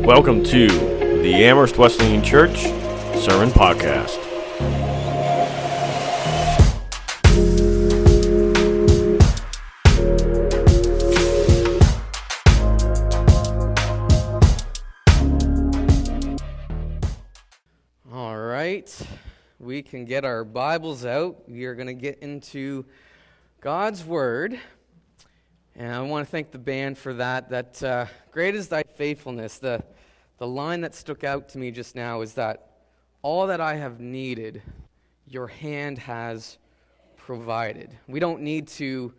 Welcome to the Amherst Wesleyan Church Sermon Podcast. All right, we can get our Bibles out. We are going to get into God's Word. And I want to thank the band for that. Great is thy faithfulness. The line that stuck out to me just now is that all that I have needed, your hand has provided. We don't need to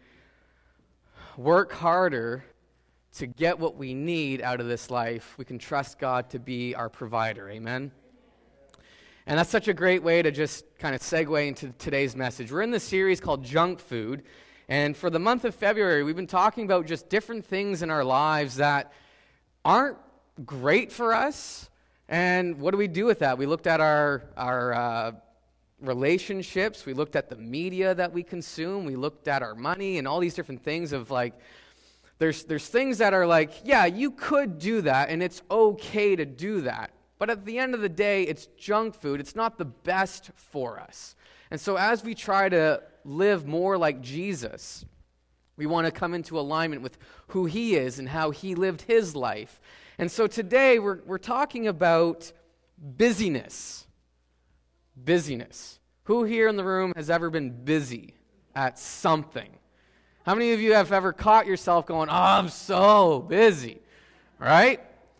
work harder to get what we need out of this life. We can trust God to be our provider. Amen? And that's such a great way to just kind of segue into today's message. We're in this series called Junk Food. And for the month of February, we've been talking about just different things in our lives that aren't great for us. And what do we do with that? We looked at our relationships. We looked at the media that we consume. We looked at our money and all these different things of like, there's things that are like, yeah, you could do that, and it's okay to do that. But at the end of the day, it's junk food. It's not the best for us. And so as we try to live more like Jesus, we want to come into alignment with who he is and how he lived his life. And so today we're talking about busyness. Busyness. Who here in the room has ever been busy at something? How many of you have ever caught yourself going, oh, I'm so busy, right?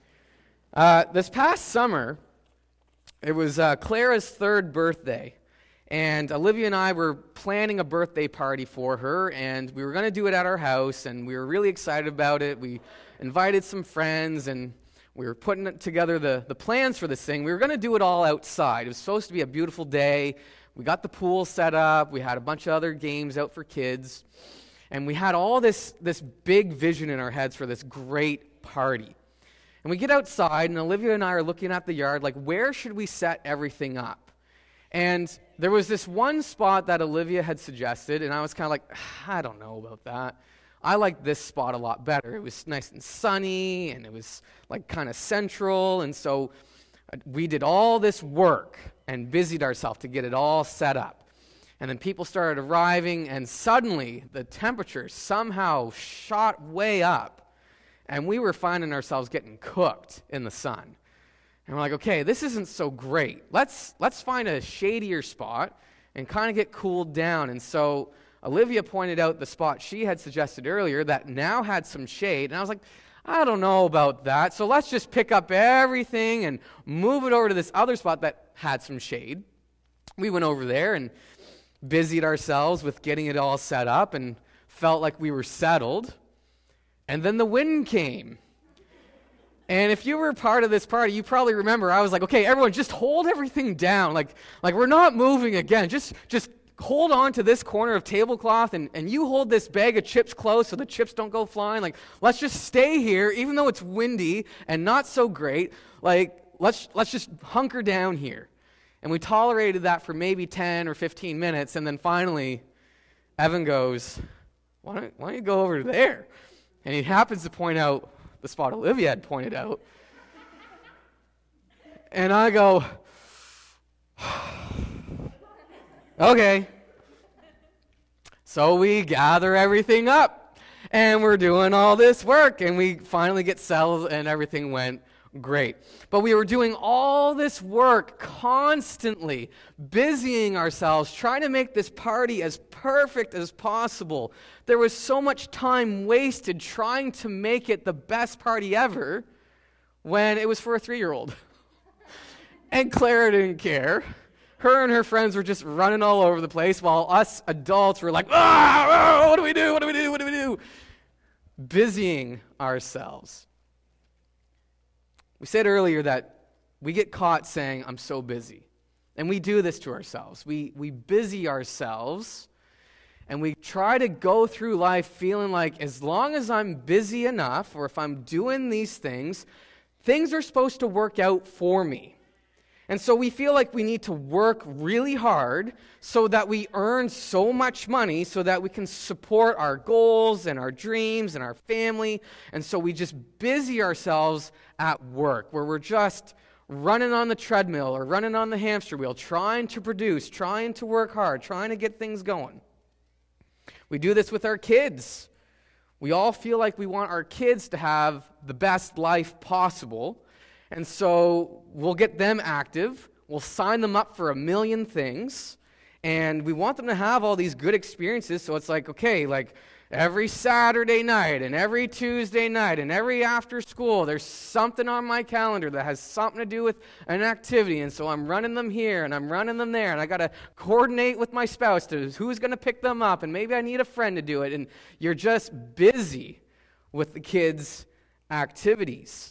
This past summer, it was Clara's third birthday, and Olivia and I were planning a birthday party for her, and we were going to do it at our house, and we were really excited about it. We invited some friends, and we were putting together the plans for this thing. We were going to do it all outside. It was supposed to be a beautiful day. We got the pool set up. We had a bunch of other games out for kids, and we had all this big vision in our heads for this great party. And we get outside, and Olivia and I are looking at the yard, like, where should we set everything up? And there was this one spot that Olivia had suggested, and I was kind of like, I don't know about that. I like this spot a lot better. It was nice and sunny, and it was, like, kind of central, and so we did all this work and busied ourselves to get it all set up. And then people started arriving, and suddenly the temperature somehow shot way up. And we were finding ourselves getting cooked in the sun. And we're like, okay, this isn't so great. Let's find a shadier spot and kind of get cooled down. And so Olivia pointed out the spot she had suggested earlier that now had some shade. And I was like, I don't know about that. So let's just pick up everything and move it over to this other spot that had some shade. We went over there and busied ourselves with getting it all set up and felt like we were settled. And then the wind came. And if you were part of this party, you probably remember I was like, okay, everyone, just hold everything down. Like we're not moving again. Just hold on to this corner of tablecloth and you hold this bag of chips close so the chips don't go flying. Like, let's just stay here, even though it's windy and not so great. Like, let's just hunker down here. And we tolerated that for maybe 10 or 15 minutes. And then finally, Evan goes, why don't you go over there? And he happens to point out the spot Olivia had pointed out. And I go, okay. So we gather everything up, and we're doing all this work, and we finally get settled, and everything went great. But we were doing all this work constantly, busying ourselves, trying to make this party as perfect as possible. There was so much time wasted trying to make it the best party ever when it was for a 3-year-old. And Clara didn't care. Her and her friends were just running all over the place while us adults were like, what do we do? What do we do? What do we do? Busying ourselves. We said earlier that we get caught saying, I'm so busy. And we do this to ourselves. We busy ourselves, and we try to go through life feeling like as long as I'm busy enough, or if I'm doing these things, things are supposed to work out for me. And so we feel like we need to work really hard so that we earn so much money so that we can support our goals and our dreams and our family. And so we just busy ourselves at work, where we're just running on the treadmill or running on the hamster wheel, trying to produce, trying to work hard, trying to get things going. We do this with our kids. We all feel like we want our kids to have the best life possible. And so we'll get them active, we'll sign them up for a million things, and we want them to have all these good experiences. So it's like, okay, like every Saturday night and every Tuesday night and every after school, there's something on my calendar that has something to do with an activity. And so I'm running them here and I'm running them there, and I got to coordinate with my spouse to who's going to pick them up, and maybe I need a friend to do it. And you're just busy with the kids' activities.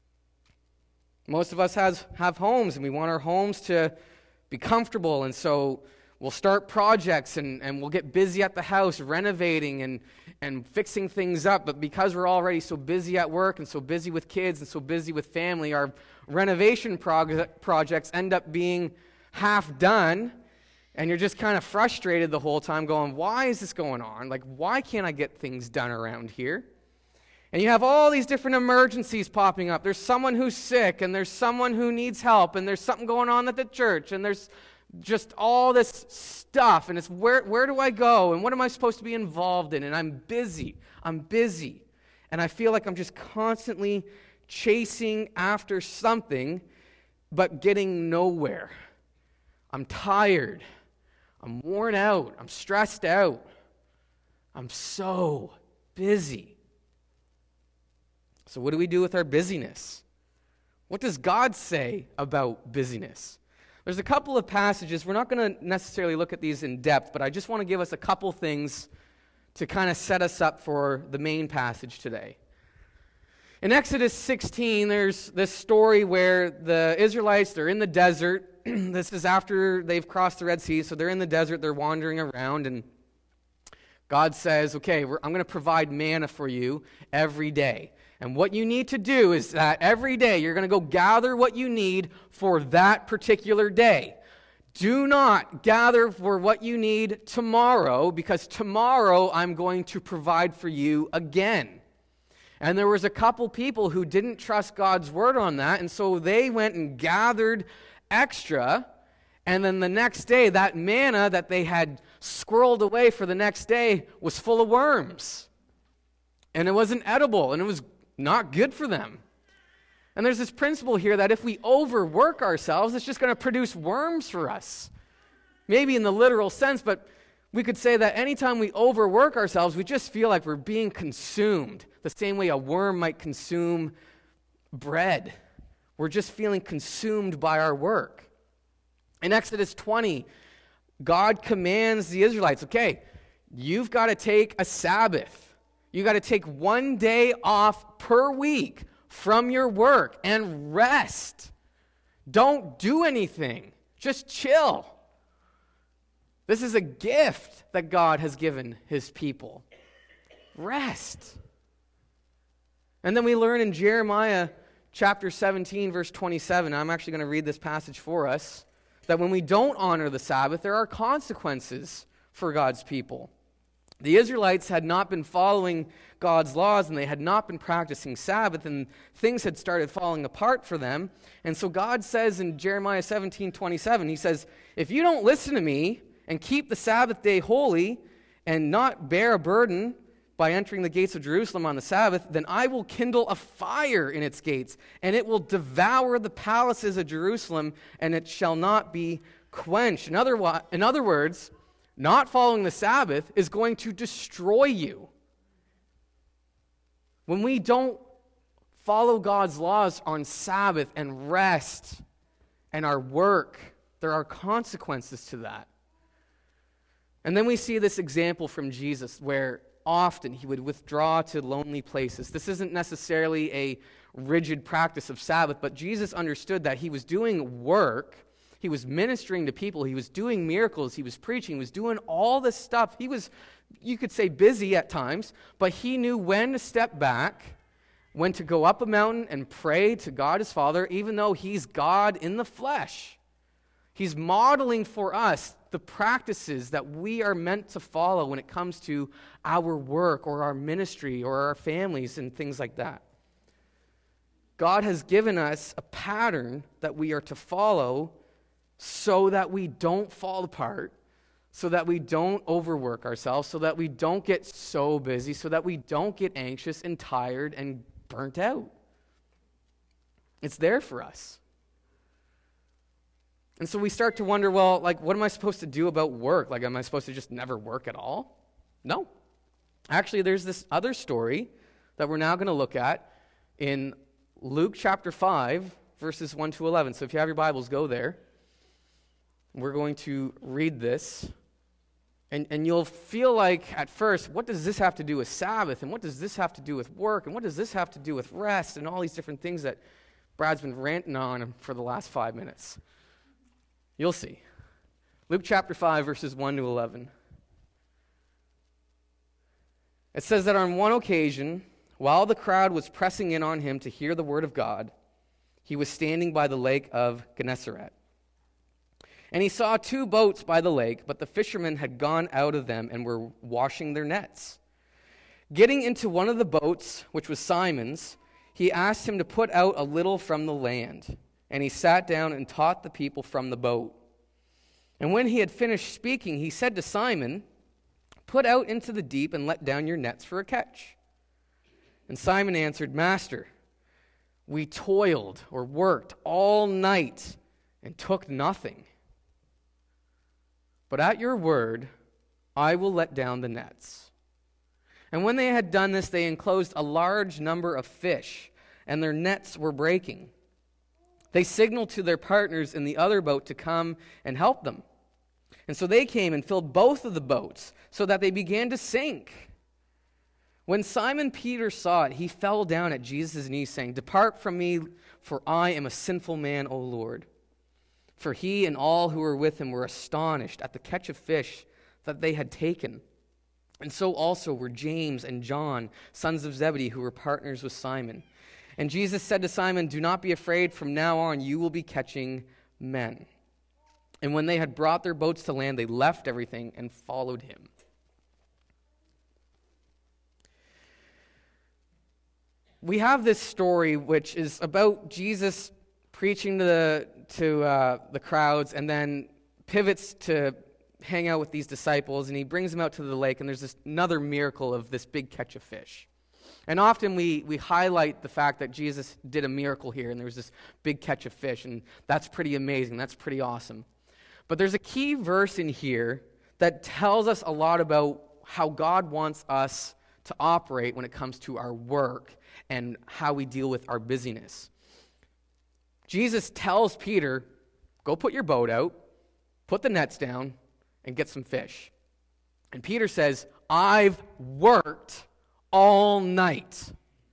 Most of us have homes, and we want our homes to be comfortable, and so we'll start projects, and we'll get busy at the house renovating and fixing things up. But because we're already so busy at work and so busy with kids and so busy with family, our renovation projects end up being half done, and you're just kind of frustrated the whole time going, why is this going on? Like, why can't I get things done around here? And you have all these different emergencies popping up. There's someone who's sick, and there's someone who needs help, and there's something going on at the church, and there's just all this stuff, and it's where do I go, and what am I supposed to be involved in? And I'm busy, and I feel like I'm just constantly chasing after something, but getting nowhere. I'm tired, I'm worn out, I'm stressed out, I'm so busy. So what do we do with our busyness? What does God say about busyness? There's a couple of passages. We're not going to necessarily look at these in depth, but I just want to give us a couple things to kind of set us up for the main passage today. In Exodus 16, there's this story where the Israelites, they're in the desert. This is after they've crossed the Red Sea, so they're in the desert, they're wandering around, and God says, okay, I'm going to provide manna for you every day. And what you need to do is that every day you're going to go gather what you need for that particular day. Do not gather for what you need tomorrow, because tomorrow I'm going to provide for you again. And there was a couple people who didn't trust God's word on that, and so they went and gathered extra, and then the next day that manna that they had squirreled away for the next day was full of worms. And it wasn't edible, and it was not good for them. And there's this principle here that if we overwork ourselves, it's just going to produce worms for us. Maybe in the literal sense, but we could say that anytime we overwork ourselves, we just feel like we're being consumed, the same way a worm might consume bread. We're just feeling consumed by our work. In Exodus 20, God commands the Israelites, okay, you've got to take a Sabbath. You got to take one day off per week from your work and rest. Don't do anything. Just chill. This is a gift that God has given his people. Rest. And then we learn in Jeremiah chapter 17, verse 27, I'm actually going to read this passage for us, that when we don't honor the Sabbath, there are consequences for God's people. The Israelites had not been following God's laws, and they had not been practicing Sabbath, and things had started falling apart for them. And so God says in Jeremiah 17:27, he says, if you don't listen to me and keep the Sabbath day holy and not bear a burden by entering the gates of Jerusalem on the Sabbath, then I will kindle a fire in its gates, and it will devour the palaces of Jerusalem, and it shall not be quenched. In other words, not following the Sabbath is going to destroy you. When we don't follow God's laws on Sabbath and rest and our work, there are consequences to that. And then we see this example from Jesus where often he would withdraw to lonely places. This isn't necessarily a rigid practice of Sabbath, but Jesus understood that he was doing work. He was ministering to people. He was doing miracles. He was preaching. He was doing all this stuff. He was, you could say, busy at times, but he knew when to step back when to go up a mountain and pray to God his Father, even though he's God in the flesh. He's modeling for us the practices that we are meant to follow when it comes to our work or our ministry or our families and things like that. God has given us a pattern that we are to follow so that we don't fall apart, so that we don't overwork ourselves, so that we don't get so busy, so that we don't get anxious and tired and burnt out. It's there for us. And so we start to wonder, well, like, what am I supposed to do about work? Like, am I supposed to just never work at all? No. Actually, there's this other story that we're now going to look at in Luke chapter 5, verses 1 to 11. So if you have your Bibles, go there. We're going to read this. And you'll feel like, at first, what does this have to do with Sabbath? And what does this have to do with work? And what does this have to do with rest? And all these different things that Brad's been ranting on for the last 5 minutes. You'll see. Luke chapter 5, verses 1 to 11. It says that on one occasion, while the crowd was pressing in on him to hear the word of God, he was standing by the lake of Gennesaret. And he saw 2 boats by the lake, but the fishermen had gone out of them and were washing their nets. Getting into one of the boats, which was Simon's, he asked him to put out a little from the land. And he sat down and taught the people from the boat. And when he had finished speaking, he said to Simon, "Put out into the deep and let down your nets for a catch." And Simon answered, "Master, we toiled or worked all night and took nothing. But at your word, I will let down the nets." And when they had done this, they enclosed a large number of fish, and their nets were breaking. They signaled to their partners in the other boat to come and help them. And so they came and filled both of the boats, so that they began to sink. When Simon Peter saw it, he fell down at Jesus' knees, saying, "Depart from me, for I am a sinful man, O Lord." For he and all who were with him were astonished at the catch of fish that they had taken. And so also were James and John, sons of Zebedee, who were partners with Simon. And Jesus said to Simon, "Do not be afraid. From now on you will be catching men." And when they had brought their boats to land, they left everything and followed him. We have this story which is about Jesus preaching to the crowds, and then pivots to hang out with these disciples, and he brings them out to the lake, and there's another miracle of this big catch of fish. And often we highlight the fact that Jesus did a miracle here, and there was this big catch of fish, and that's pretty amazing, that's pretty awesome. But there's a key verse in here that tells us a lot about how God wants us to operate when it comes to our work and how we deal with our busyness. Jesus tells Peter, "Go put your boat out, put the nets down, and get some fish." And Peter says, "I've worked all night.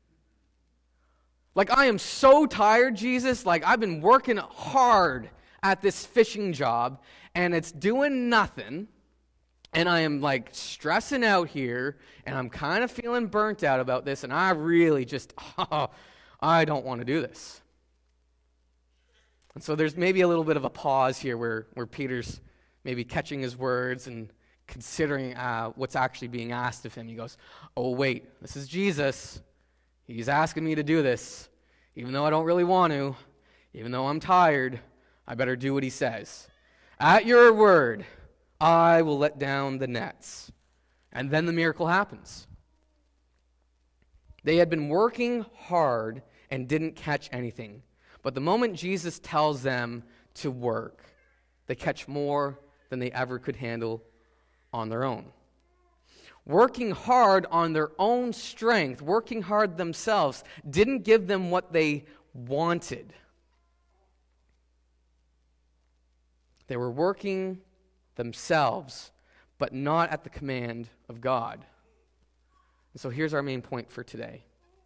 Like, I am so tired, Jesus. Like, I've been working hard at this fishing job, and it's doing nothing. And I am, like, stressing out here, and I'm kind of feeling burnt out about this, and I really just, I don't want to do this." And so there's maybe a little bit of a pause here where Peter's maybe catching his words and considering what's actually being asked of him. He goes, "Oh, wait, this is Jesus. He's asking me to do this. Even though I don't really want to, even though I'm tired, I better do what he says. At your word, I will let down the nets." And then the miracle happens. They had been working hard and didn't catch anything. But the moment Jesus tells them to work, they catch more than they ever could handle on their own. Working hard on their own strength, working hard themselves, didn't give them what they wanted. They were working themselves, but not at the command of God. And so here's our main point for today.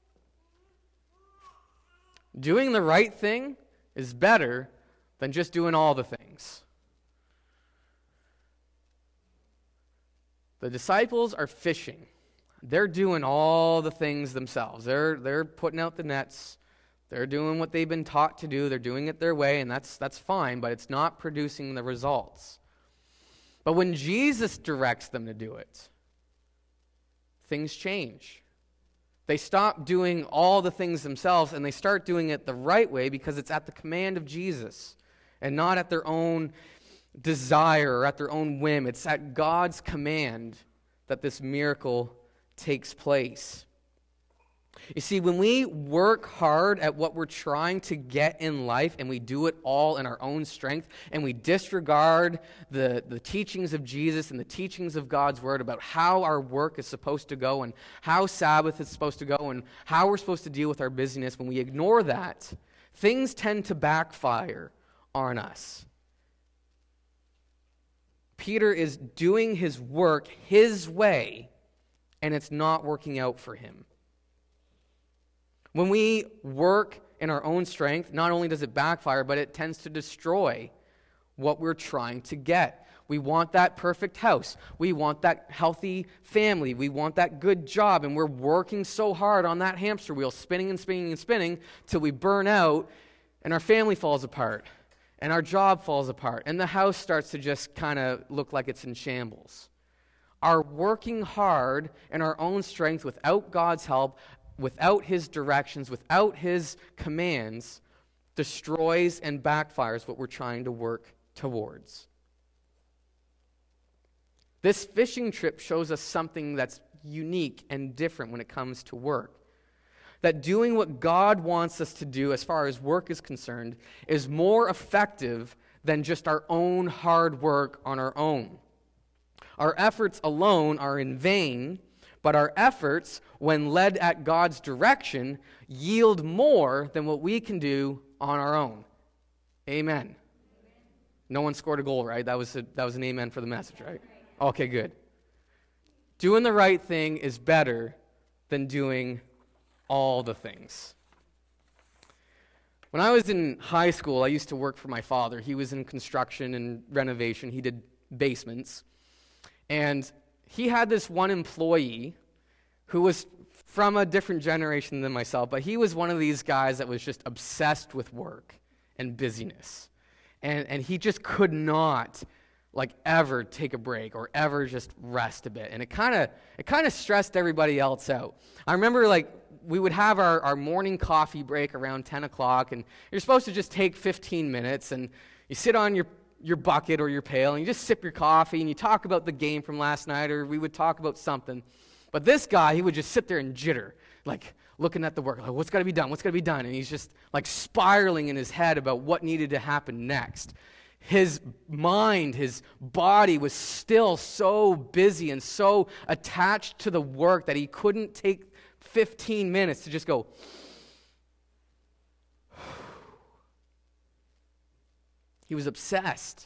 Doing the right thing is better than just doing all the things. The disciples are fishing they're doing all the things themselves. They're putting out the nets. They're doing what they've been taught to do. They're doing it their way, and that's fine, but it's not producing the results. But when Jesus directs them to do it, things change. They stop doing all the things themselves, and they start doing it the right way because it's at the command of Jesus and not at their own desire or at their own whim. It's at God's command that this miracle takes place. You see, when we work hard at what we're trying to get in life and we do it all in our own strength and we disregard the teachings of Jesus and the teachings of God's Word about how our work is supposed to go and how Sabbath is supposed to go and how we're supposed to deal with our busyness, when we ignore that, things tend to backfire on us. Peter is doing his work his way, and it's not working out for him. When we work in our own strength, not only does it backfire, but it tends to destroy what we're trying to get. We want that perfect house. We want that healthy family. We want that good job, and we're working so hard on that hamster wheel, spinning and spinning and spinning till we burn out, and our family falls apart, and our job falls apart, and the house starts to just kind of look like it's in shambles. Our working hard in our own strength without God's help, without His directions, without His commands, destroys and backfires what we're trying to work towards. This fishing trip shows us something that's unique and different when it comes to work. That doing what God wants us to do as far as work is concerned is more effective than just our own hard work on our own. Our efforts alone are in vain, but our efforts, when led at God's direction, yield more than what we can do on our own. Amen. No one scored a goal, right? That was an amen for the message, right? Okay, good. Doing the right thing is better than doing all the things. When I was in high school, I used to work for my father. He was in construction and renovation. He did basements. And he had this one employee who was from a different generation than myself, but he was one of these guys that was just obsessed with work and busyness. And he just could not ever take a break or ever just rest a bit. And it kind of stressed everybody else out. I remember we would have our morning coffee break around 10 o'clock, and you're supposed to just take 15 minutes, and you sit on your bucket or your pail, and you just sip your coffee, and you talk about the game from last night, or we would talk about something. But this guy, he would just sit there and jitter, looking at the work, what's got to be done, and he's just spiraling in his head about what needed to happen next. His mind, his body was still so busy and so attached to the work that he couldn't take 15 minutes to just go, he was obsessed.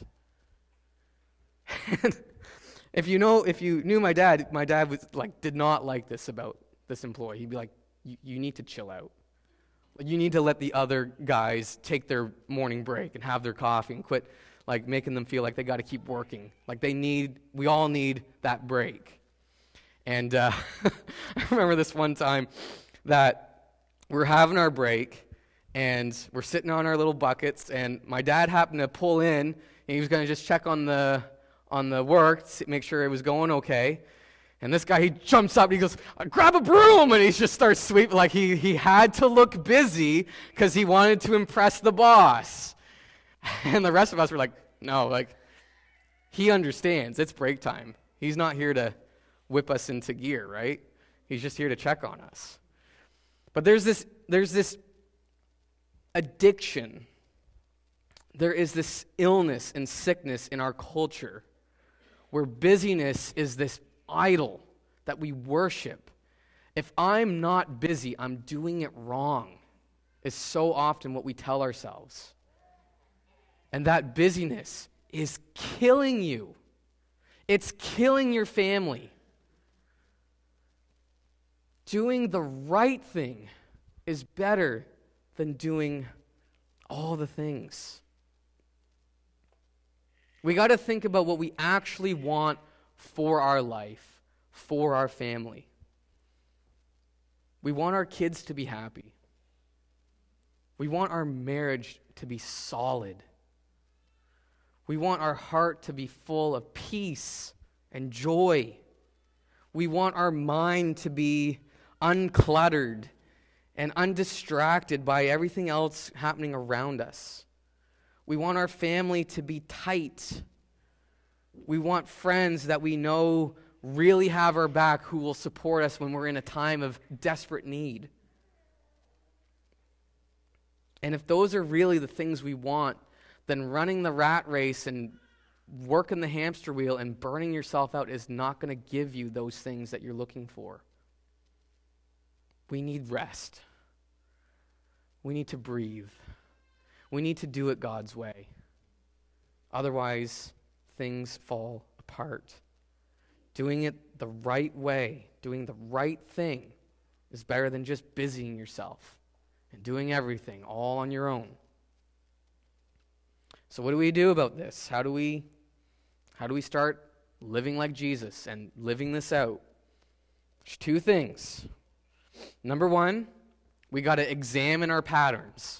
And if you knew my dad was did not like this about this employee. He'd be like, you need to chill out. You need to let the other guys take their morning break and have their coffee and quit making them feel like they got to keep working. We all need that break. And I remember this one time that we're having our break, and we're sitting on our little buckets, and my dad happened to pull in, and he was going to just check on the work, to make sure it was going okay. And this guy, he jumps up, and he goes, grab a broom, and he just starts sweeping, he had to look busy because he wanted to impress the boss. And the rest of us were like, no, he understands. It's break time. He's not here to whip us into gear, right? He's just here to check on us. But there's this addiction. There is this illness and sickness in our culture where busyness is this idol that we worship. If I'm not busy, I'm doing it wrong, is so often what we tell ourselves. And that busyness is killing you. It's killing your family. Doing the right thing is better than doing all the things. We got to think about what we actually want for our life, for our family. We want our kids to be happy. We want our marriage to be solid. We want our heart to be full of peace and joy. We want our mind to be uncluttered and undistracted by everything else happening around us. We want our family to be tight. We want friends that we know really have our back, who will support us when we're in a time of desperate need. And if those are really the things we want, then running the rat race and working the hamster wheel and burning yourself out is not going to give you those things that you're looking for. We need rest. We need to breathe. We need to do it God's way. Otherwise, things fall apart. Doing it the right way, doing the right thing, is better than just busying yourself and doing everything all on your own. So what do we do about this? How do we start living like Jesus and living this out? There's two things. Number one, we got to examine our patterns.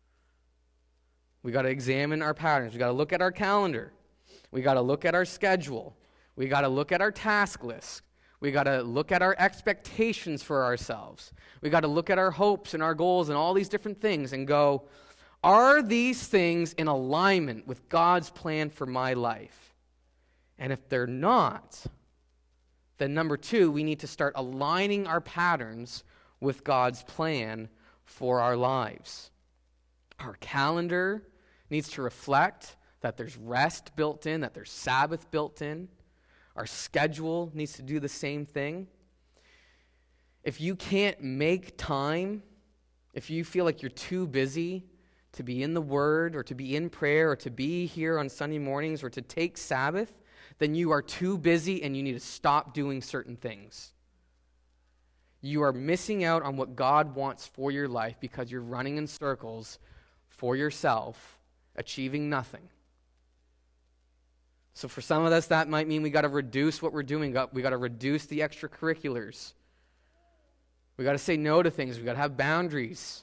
We got to examine our patterns. We got to look at our calendar. We got to look at our schedule. We got to look at our task list. We got to look at our expectations for ourselves. We got to look at our hopes and our goals and all these different things and go, are these things in alignment with God's plan for my life? And if they're not, then number two, we need to start aligning our patterns with God's plan for our lives. Our calendar needs to reflect that there's rest built in, that there's Sabbath built in. Our schedule needs to do the same thing. If you can't make time, if you feel like you're too busy to be in the Word or to be in prayer or to be here on Sunday mornings or to take Sabbath, then you are too busy and you need to stop doing certain things. You are missing out on what God wants for your life because you're running in circles for yourself, achieving nothing. So for some of us, that might mean we got to reduce what we're doing. We got to reduce the extracurriculars. We got to say no to things. We got to have boundaries.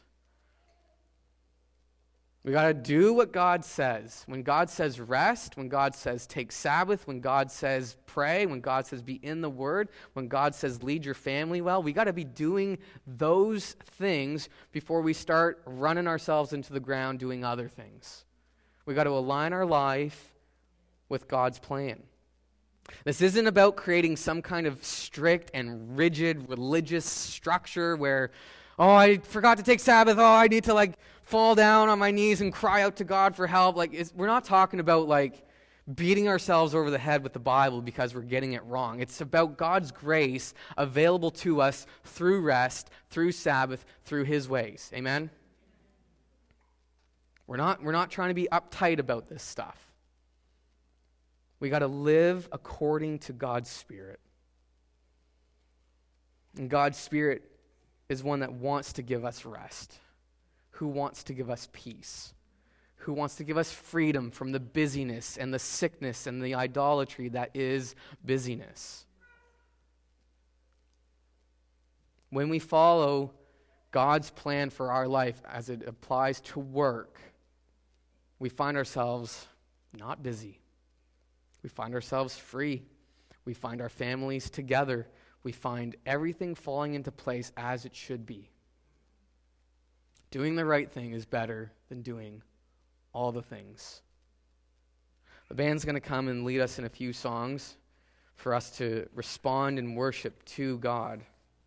We got to do what God says. When God says rest, when God says take Sabbath, when God says pray, when God says be in the Word, when God says lead your family well, we got to be doing those things before we start running ourselves into the ground doing other things. We got to align our life with God's plan. This isn't about creating some kind of strict and rigid religious structure where, oh, I forgot to take Sabbath, oh, I need to fall down on my knees and cry out to God for help. We're not talking about beating ourselves over the head with the Bible because we're getting it wrong. It's about God's grace available to us through rest, through Sabbath, through His ways. Amen? We're not trying to be uptight about this stuff. We got to live according to God's Spirit. And God's Spirit is one that wants to give us rest, who wants to give us peace, who wants to give us freedom from the busyness and the sickness and the idolatry that is busyness. When we follow God's plan for our life as it applies to work, we find ourselves not busy. We find ourselves free. We find our families together. We find everything falling into place as it should be. Doing the right thing is better than doing all the things. The band's going to come and lead us in a few songs for us to respond in worship to God.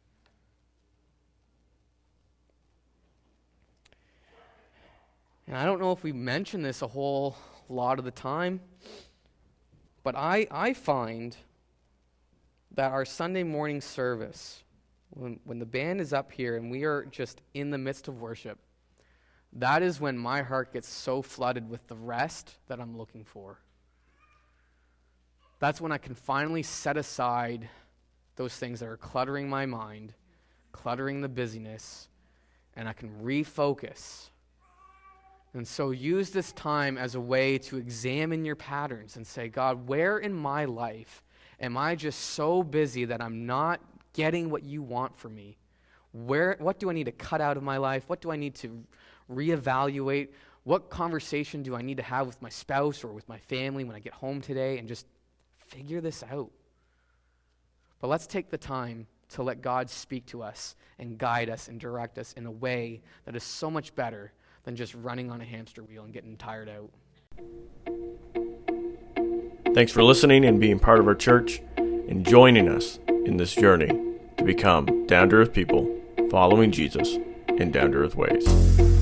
And I don't know if we mention this a whole lot of the time, but I find that our Sunday morning service, when the band is up here and we are just in the midst of worship, that is when my heart gets so flooded with the rest that I'm looking for. That's when I can finally set aside those things that are cluttering my mind, cluttering the busyness, and I can refocus. And so use this time as a way to examine your patterns and say, God, where in my life am I just so busy that I'm not getting what you want for me? What do I need to cut out of my life? What do I need to reevaluate? What conversation do I need to have with my spouse or with my family when I get home today, and just figure this out? But let's take the time to let God speak to us and guide us and direct us in a way that is so much better than just running on a hamster wheel and getting tired out. Thanks for listening and being part of our church and joining us in this journey to become down-to-earth people following Jesus in down-to-earth ways.